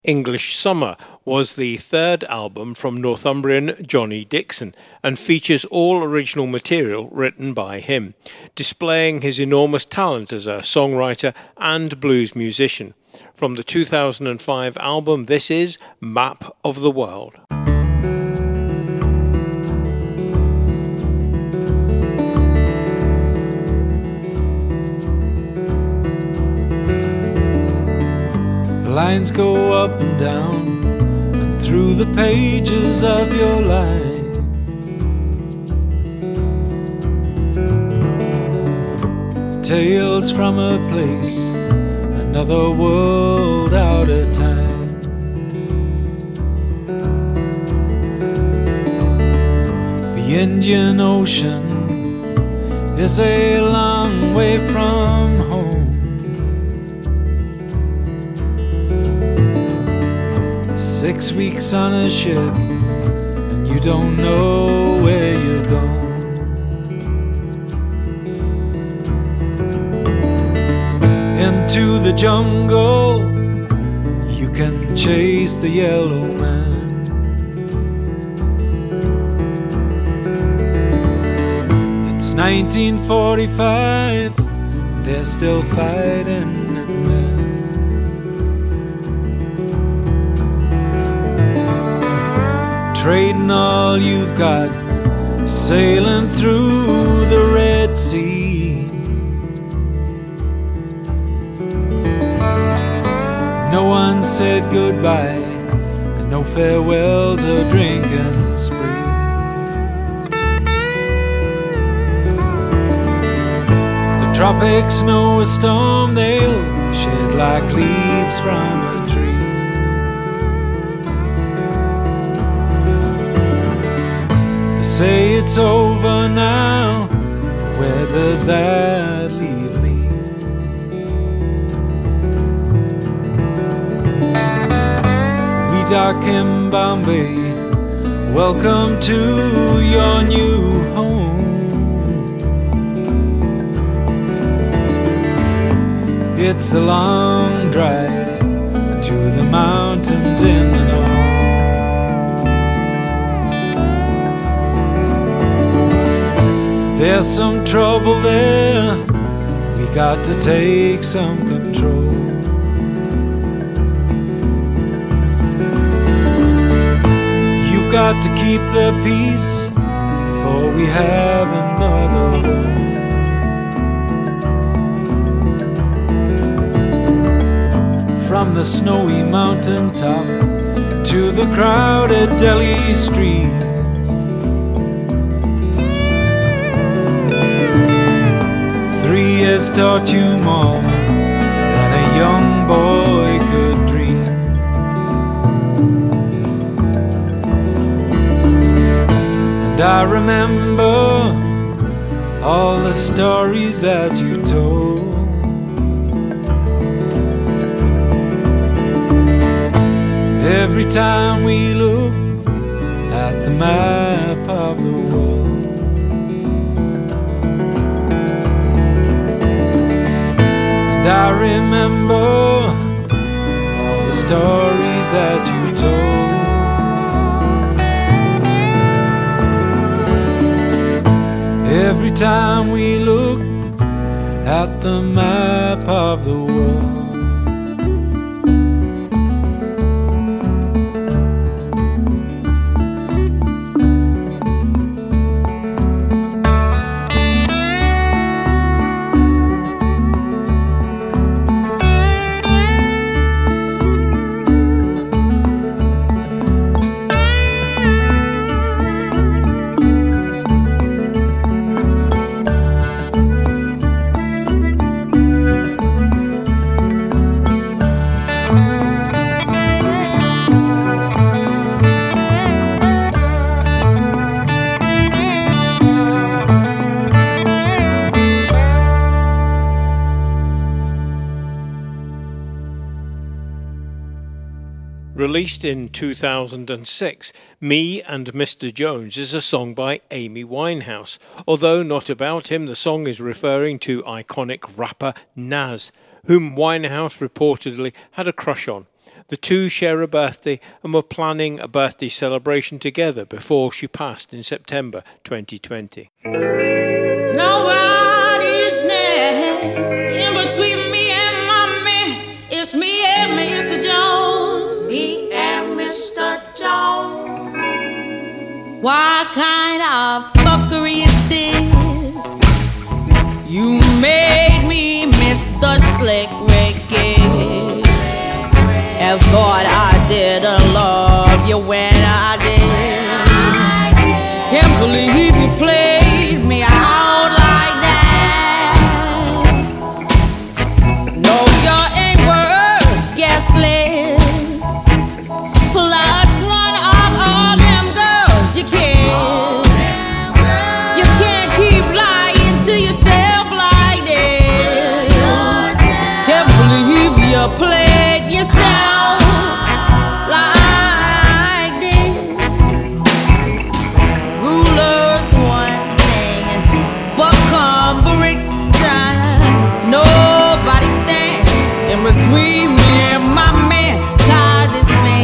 English Summer was the third album from Northumbrian Johnny Dixon and features all original material written by him, displaying his enormous talent as a songwriter and blues musician. From the 2005 album, this is Map of the World. Lines go up and down and through the pages of your life. Tales from a place, another world out of time. The Indian Ocean is a long way from home. 6 weeks on a ship, and you don't know where you're going. Into the jungle, you can chase the yellow man. It's 1945, they're still fighting it, man. Trading all you've got, sailing through the Red Sea. No one said goodbye, and no farewells or drinking spree. The tropics know a storm they'll shed like leaves from a tree. Say it's over now, where does that leave me? We dock in Bombay, welcome to your new home. It's a long drive to the mountains in the north. There's some trouble there, we got to take some control. You've got to keep the peace before we have another war. From the snowy mountaintop to the crowded Delhi street, has taught you more than a young boy could dream. And I remember all the stories that you told. Every time we look at the map of the world, and I remember all the stories that you told. Every time we look at the map of the world. Released in 2006, Me and Mr. Jones is a song by Amy Winehouse. Although not about him, the song is referring to iconic rapper Nas, whom Winehouse reportedly had a crush on. The two share a birthday and were planning a birthday celebration together before she passed in September 2020. Nobody's next in between me and mommy. It's me and Mr. Jones. Me and Mr. Jones. What kind of fuckery is this? You made me Mr. Slick Ricky. And thought I didn't love you when I did. Can't believe you played me out like that. No, you ain't worth guessing. Plus one of all them girls you kissed. You can't keep lying to yourself like this. Can't believe you played yourself like this. Rulers one thing, but come Brixton, nobody stands in between me and my man, 'cause it's me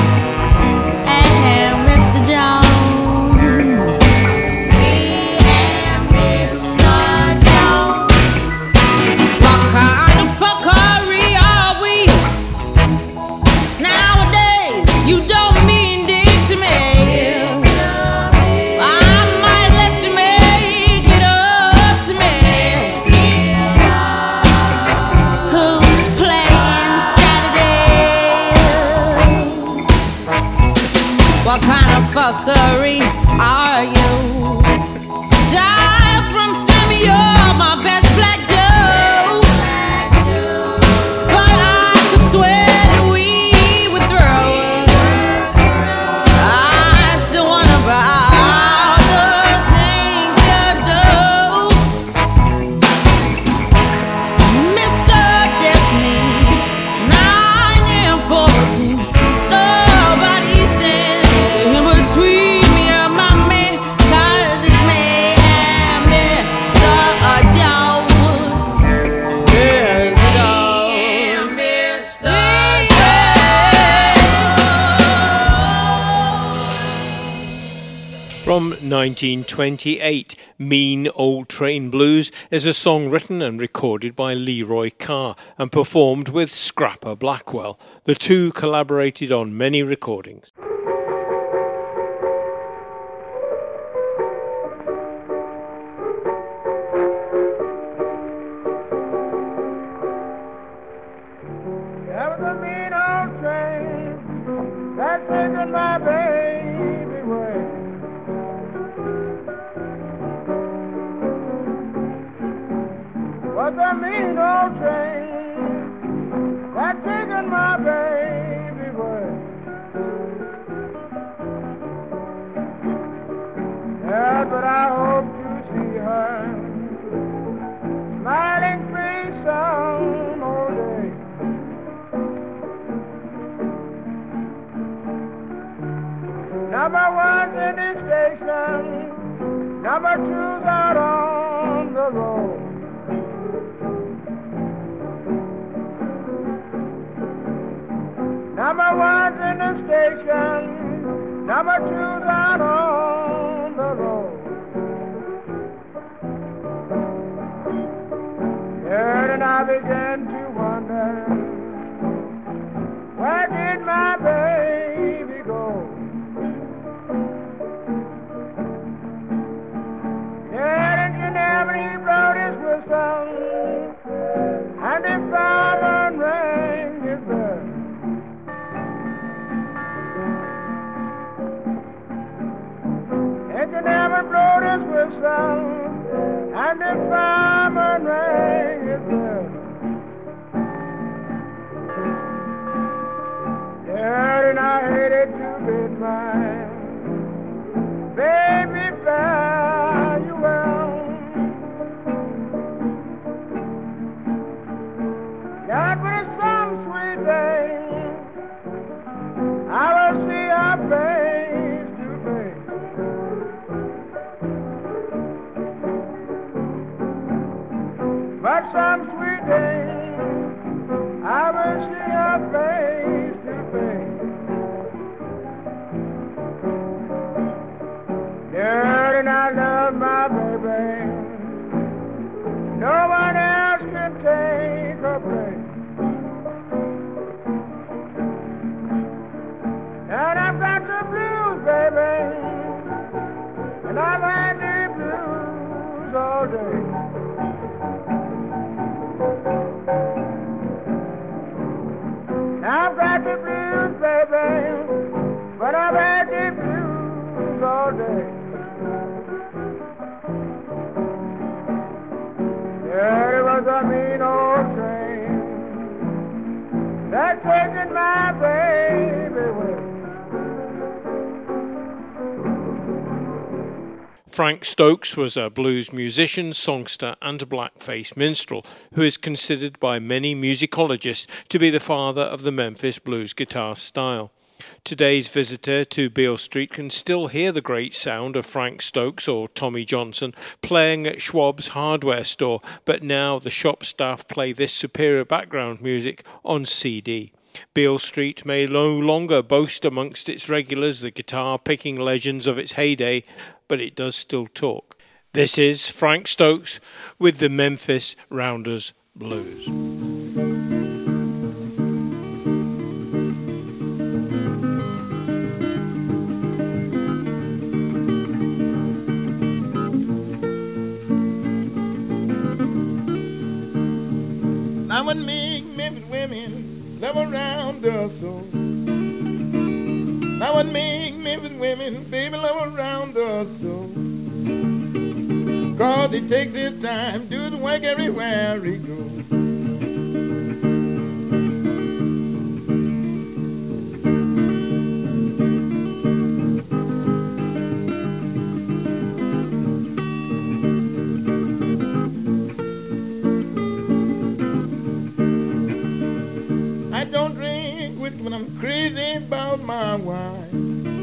and Mr. Jones. Me and Mr. Jones. What kind of fuckery are we? Nowadays, you don't mean dick to me. I might let you make it up to me. Who's playing Saturday? What kind of fuckery are you? Aside from Sammy, you're my best black Joe. But I could swear that we would throw. I still wonder about the things you do. Mr. Destiny, 9 and 14. Nobody's standing in between me and my man, 'cause it's me and Mr. Jones. Mr. From 1928, Mean Old Train Blues is a song written and recorded by Leroy Carr and performed with Scrapper Blackwell. The two collaborated on many recordings. There was a mean old train that's taking my baby away. Was a mean old train that's taking my baby away. Yeah, but I hope to see her smiling face some old day. Number one's in the station, number two's out on the road. Number one's in the station, number two's out on the road. Yeah, and I began to wonder, where did my baby go? Yeah, and you never he blowed his whistle, and the fireman rang his bell. And you never blowed his whistle, and the fireman rang his bell. Yeah, and I hated to bid my baby farewell. God, but it's some sweet day I will see her face to face. But some sweet day I will see her face to Frank Stokes was a blues musician, songster and blackface minstrel who is considered by many musicologists to be the father of the Memphis blues guitar style. Today's visitor to Beale Street can still hear the great sound of Frank Stokes or Tommy Johnson playing at Schwab's hardware store, but now the shop staff play this superior background music on CD. Beale Street may no longer boast amongst its regulars the guitar-picking legends of its heyday, but it does still talk. This is Frank Stokes with the Memphis Rounders Blues. I would make Memphis women love around us so. I would make Memphis women, baby, love around us so. 'Cause they take their time, do the work everywhere they go. I don't drink whiskey when I'm crazy about my wife.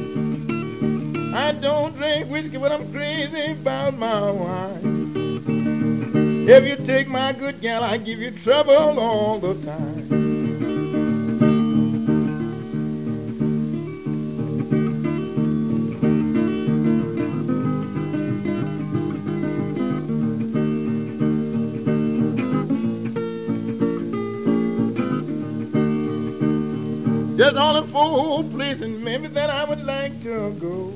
I don't drink whiskey when I'm crazy about my wife. If you take my good gal, I give you trouble all the time. There's only 4 places in Memphis that I would like to go.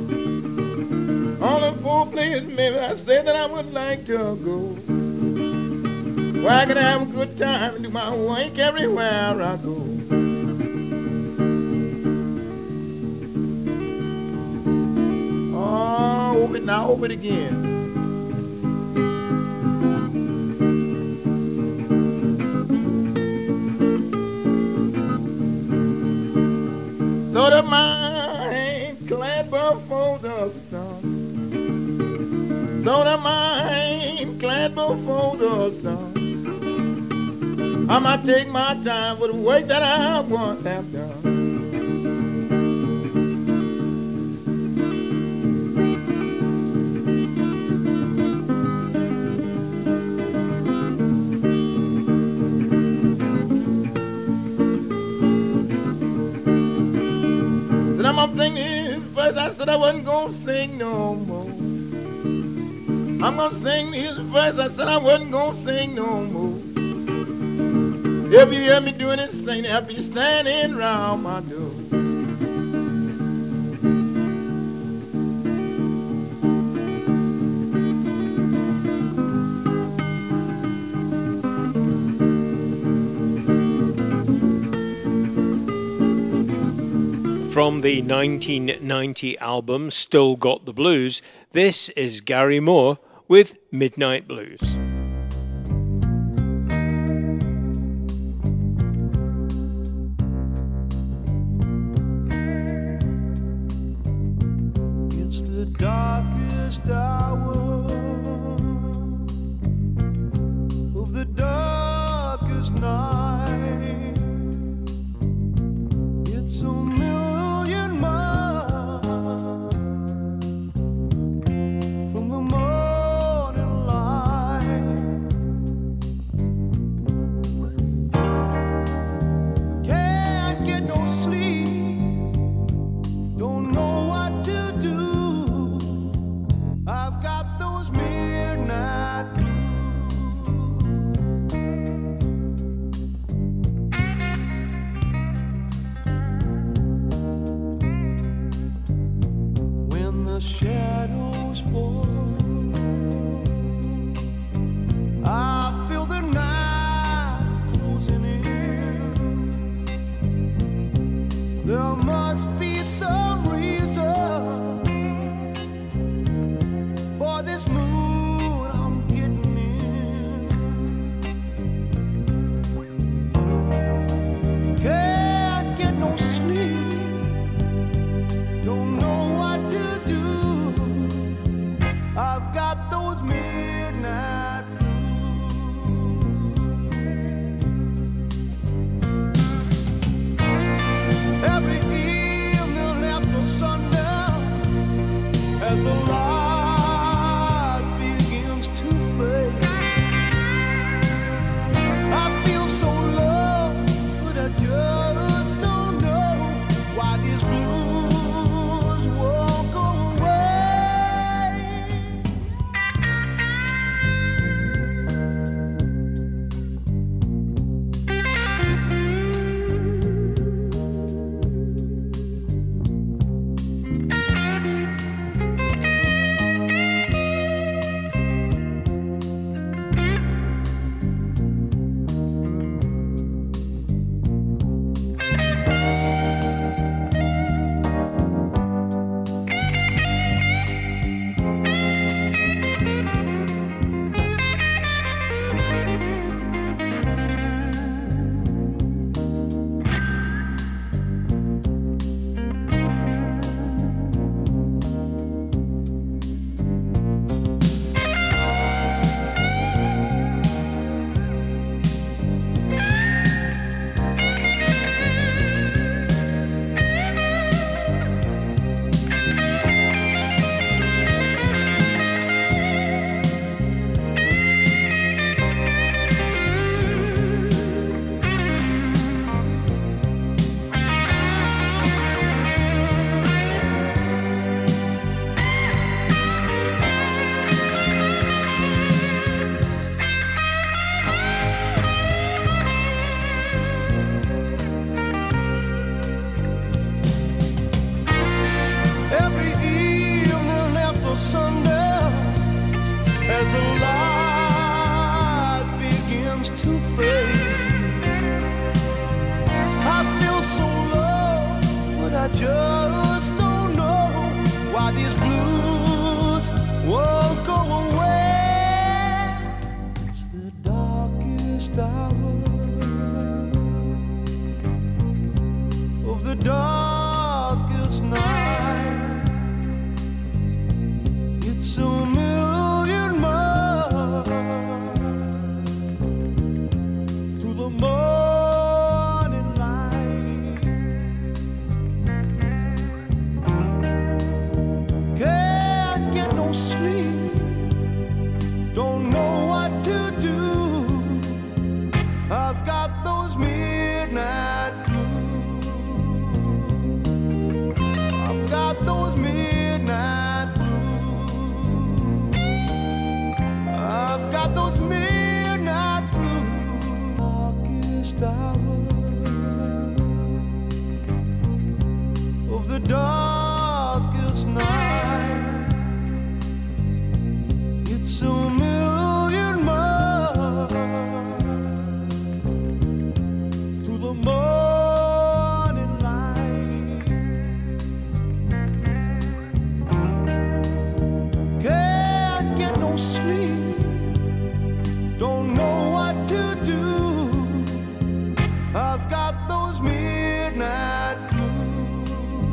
Only 4 places in Memphis I said that I would like to go. Where I can have a good time and do my work everywhere I go. Oh, open now, open again. Thought of mine, glad before the sun. Thought of mine, glad before the sun. I might take my time for the work that I once have done. I'm gonna sing this verse, I said I wasn't gonna sing no more. I'm gonna sing this verse, I said I wasn't gonna sing no more. If you hear me doing this singing, I'll be standing round my door. From the 1990 album Still Got the Blues, this is Gary Moore with Midnight Blues. It's the darkest hour of the darkest night. It's a million miles from the morning light. Can't get no sleep, don't know what to do. I've got those midnight blues. When the shadows fall, I feel the night closing in. There must be some reason for this mood I'm getting in. Can't get no sleep, don't know what to do. I just don't know why these blues won't go away. It's the darkest hour of the darkest night. It's a million miles to the morning light. Can't get no sleep, don't know what to do. I've got those midnight blues. I've got those midnight blues. I've got those midnight blues. Darkest hour of the darkest night. It's a million miles to the morning light. Can't get no sleep, don't know what to do. I've got those midnight blues.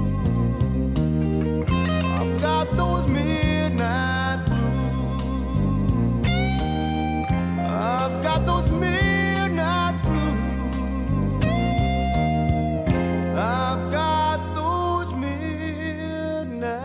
I've got those midnight blues. I've got those midnight blues. I've got those midnight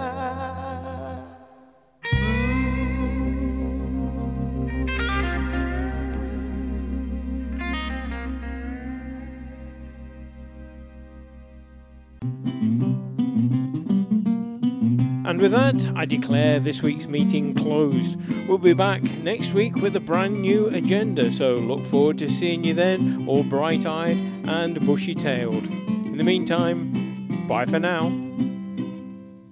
And with that, I declare this week's meeting closed. We'll be back next week with a brand new agenda, so look forward to seeing you then, all bright-eyed and bushy-tailed. In the meantime, bye for now.